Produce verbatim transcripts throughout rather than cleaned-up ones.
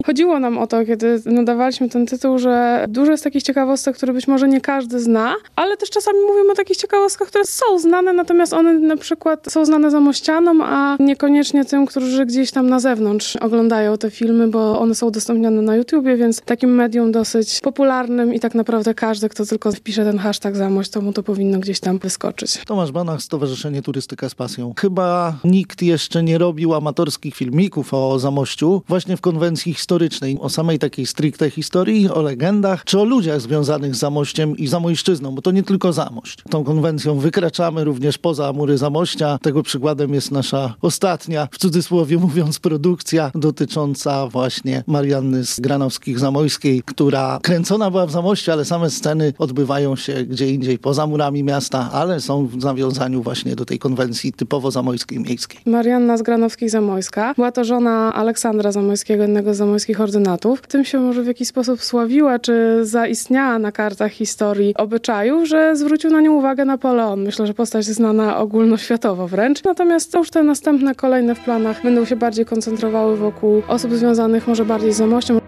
Chodziło nam o to, kiedy nadawaliśmy ten tytuł, że dużo jest takich ciekawostek, które być może nie każdy zna, ale też czasami mówimy o takich ciekawostkach, które są znane, natomiast one na przykład są znane zamościanom, a niekoniecznie tym, którzy gdzieś tam na zewnątrz oglądają te filmy, bo one są udostępniane na YouTubie, więc takim medium dosyć popularnym i tak naprawdę każdy, kto tylko wpisze ten hashtag Zamość, to mu to powinno gdzieś tam wyskoczyć. Tomasz Banach, Stowarzyszenie Turystyka z Pasją. Chyba nikt jeszcze nie robił amatorskich filmików o Zamościu, właśnie w konwencji historycznej, o samej takiej stricte historii, o legendach, czy o ludziach związanych z Zamościem i Zamojszczyzną, bo to nie tylko Zamość. Tą konwencją wykraczamy również poza mury Zamościa. Tego przykładem jest nasza ostatnia, w cudzysłowie mówiąc, produkcja dotycząca właśnie Marianny z Granowskich-Zamojskiej, która kręcona była w Zamościu, ale same sceny odbywają się gdzie indziej, poza murami miasta, ale są w nawiązaniu właśnie do tej konwencji typowo zamojskiej, miejskiej. Marianna z Granowskich-Zamojska była to żona Aleksandra Zamojskiego, jednego z zamojskich ordynatów. Tym się może w jakiś sposób sławiła, czy zaistniała na kartach historii obyczajów, że zwrócił na nią uwagę Napoleon. Myślę, że postać znana ogólnoświatowo wręcz. Natomiast już te następne, kolejne w planach będą się bardziej koncentrowały wokół osób związanych może bardziej z Zamością.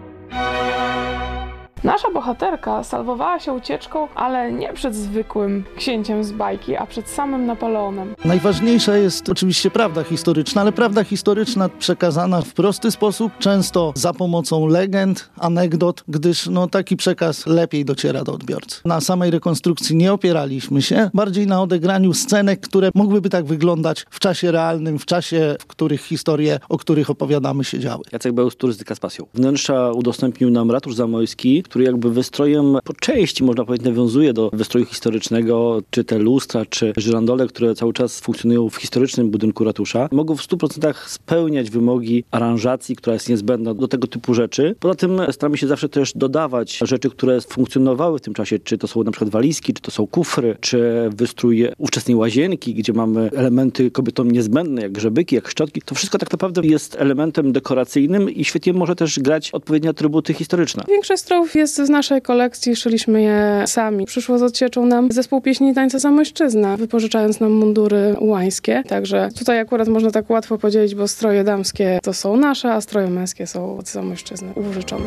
Nasza bohaterka salwowała się ucieczką, ale nie przed zwykłym księciem z bajki, a przed samym Napoleonem. Najważniejsza jest oczywiście prawda historyczna, ale prawda historyczna przekazana w prosty sposób, często za pomocą legend, anegdot, gdyż no, taki przekaz lepiej dociera do odbiorcy. Na samej rekonstrukcji nie opieraliśmy się, bardziej na odegraniu scenek, które mogłyby tak wyglądać w czasie realnym, w czasie, w których historie, o których opowiadamy, się działy. Jacek Bełz, Turystyka z Pasją. Wnętrza udostępnił nam ratusz zamojski, który jakby wystrojem po części, można powiedzieć, nawiązuje do wystroju historycznego, czy te lustra, czy żyrandole, które cały czas funkcjonują w historycznym budynku ratusza, mogą w stu procentach spełniać wymogi aranżacji, która jest niezbędna do tego typu rzeczy. Poza tym staramy się zawsze też dodawać rzeczy, które funkcjonowały w tym czasie, czy to są na przykład walizki, czy to są kufry, czy wystrój ówczesnej łazienki, gdzie mamy elementy kobietom niezbędne, jak grzebyki, jak szczotki. To wszystko tak naprawdę jest elementem dekoracyjnym i świetnie może też grać odpowiednie atrybuty historyczne. Większość strojów jest z naszej kolekcji, szyliśmy je sami. Przyszło z odsieczą nam zespół pieśni i tańca Zamojszczyzna, wypożyczając nam mundury łańskie. Także tutaj akurat można tak łatwo podzielić, bo stroje damskie to są nasze, a stroje męskie są od Zamojszczyzny użyczone.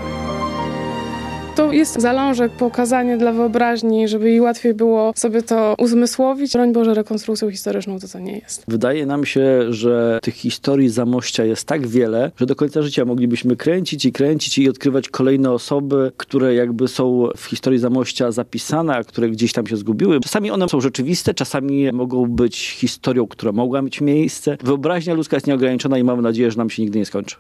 To jest zalążek, pokazanie dla wyobraźni, żeby jej łatwiej było sobie to uzmysłowić. Broń Boże, rekonstrukcją historyczną to to nie jest. Wydaje nam się, że tych historii Zamościa jest tak wiele, że do końca życia moglibyśmy kręcić i kręcić i odkrywać kolejne osoby, które jakby są w historii Zamościa zapisane, a które gdzieś tam się zgubiły. Czasami one są rzeczywiste, czasami mogą być historią, która mogła mieć miejsce. Wyobraźnia ludzka jest nieograniczona i mamy nadzieję, że nam się nigdy nie skończy.